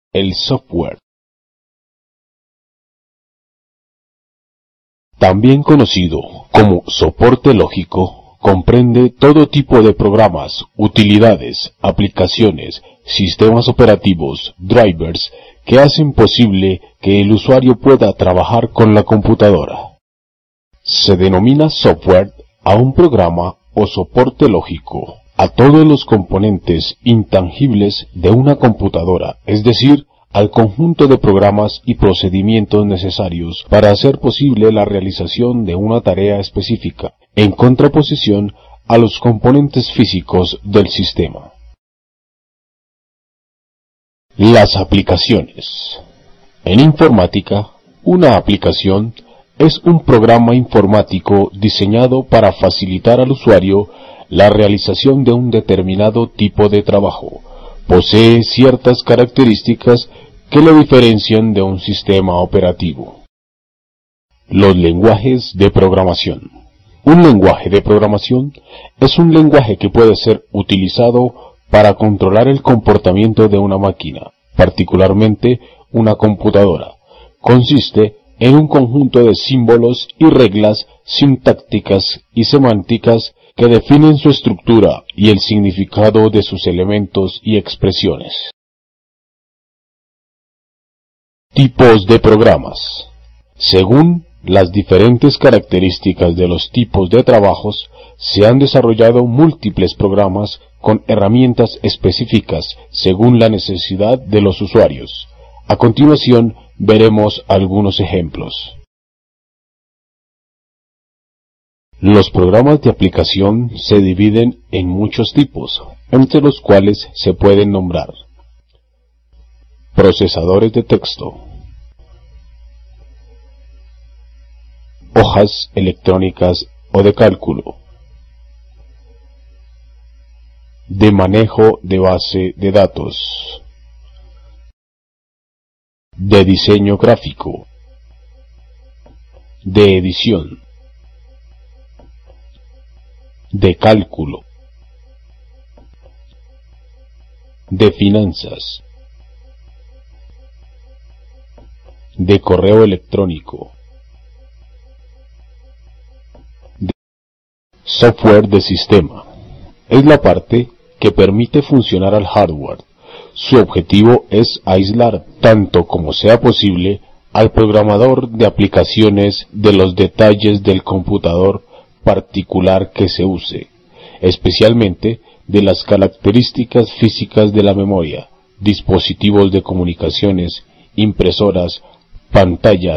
El software, también conocido como soporte lógico, comprende todo tipo de programas, utilidades, aplicaciones, sistemas operativos, drivers, que hacen posible que el usuario pueda trabajar con la computadora. Se denomina software a un programa o soporte lógico a todos los componentes intangibles de una computadora, es decir, al conjunto de programas y procedimientos necesarios para hacer posible la realización de una tarea específica, en contraposición a los componentes físicos del sistema. Las aplicaciones. En informática, una aplicación es un programa informático diseñado para facilitar al usuario la realización de un determinado tipo de trabajo. Posee ciertas características que lo diferencian de un sistema operativo. Los lenguajes de programación. Un lenguaje de programación es un lenguaje que puede ser utilizado para controlar el comportamiento de una máquina, particularmente una computadora. Consiste en un conjunto de símbolos y reglas sintácticas y semánticas que definen su estructura y el significado de sus elementos y expresiones. Tipos de programas. Según las diferentes características de los tipos de trabajos, se han desarrollado múltiples programas con herramientas específicas según la necesidad de los usuarios. A continuación, veremos algunos ejemplos. Los programas de aplicación se dividen en muchos tipos, entre los cuales se pueden nombrar: procesadores de texto, hojas electrónicas o de cálculo, de manejo de base de datos, de diseño gráfico, de edición, de cálculo, de finanzas, de correo electrónico, de software de sistema. Es la parte que permite funcionar al hardware. Su objetivo es aislar, tanto como sea posible, al programador de aplicaciones de los detalles del computador particular que se use, especialmente de las características físicas de la memoria, dispositivos de comunicaciones, impresoras, pantallas,